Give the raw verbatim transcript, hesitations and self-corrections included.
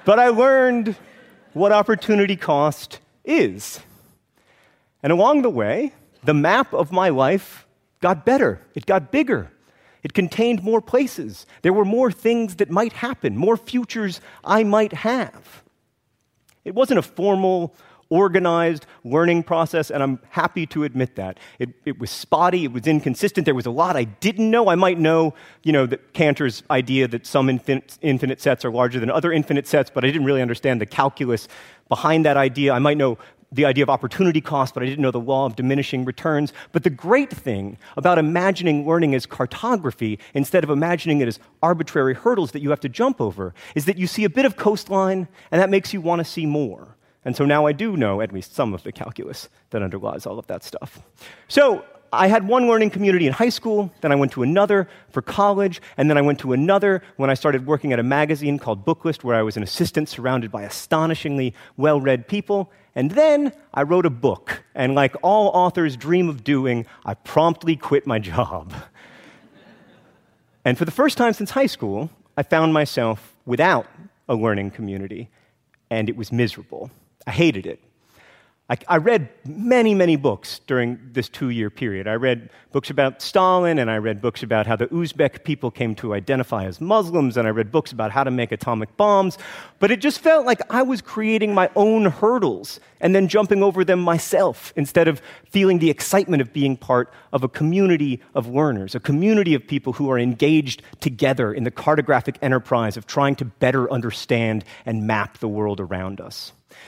But I learned what opportunity cost is. And along the way, the map of my life got better. It got bigger. It contained more places. There were more things that might happen, more futures I might have. It wasn't a formal, organized learning process, and I'm happy to admit that. It, it was spotty, it was inconsistent, there was a lot I didn't know. I might know, you know, that Cantor's idea that some infinite, infinite sets are larger than other infinite sets, but I didn't really understand the calculus behind that idea. I might know the idea of opportunity cost, but I didn't know the law of diminishing returns. But the great thing about imagining learning as cartography, instead of imagining it as arbitrary hurdles that you have to jump over, is that you see a bit of coastline, and that makes you want to see more. And so now I do know at least some of the calculus that underlies all of that stuff. So I had one learning community in high school, then I went to another for college, and then I went to another when I started working at a magazine called Booklist, where I was an assistant surrounded by astonishingly well-read people. And then I wrote a book, and like all authors dream of doing, I promptly quit my job. And for the first time since high school, I found myself without a learning community, and it was miserable. I hated it. I, I read many, many books during this two-year period. I read books about Stalin, and I read books about how the Uzbek people came to identify as Muslims, and I read books about how to make atomic bombs. But it just felt like I was creating my own hurdles and then jumping over them myself instead of feeling the excitement of being part of a community of learners, a community of people who are engaged together in the cartographic enterprise of trying to better understand and map the world around us.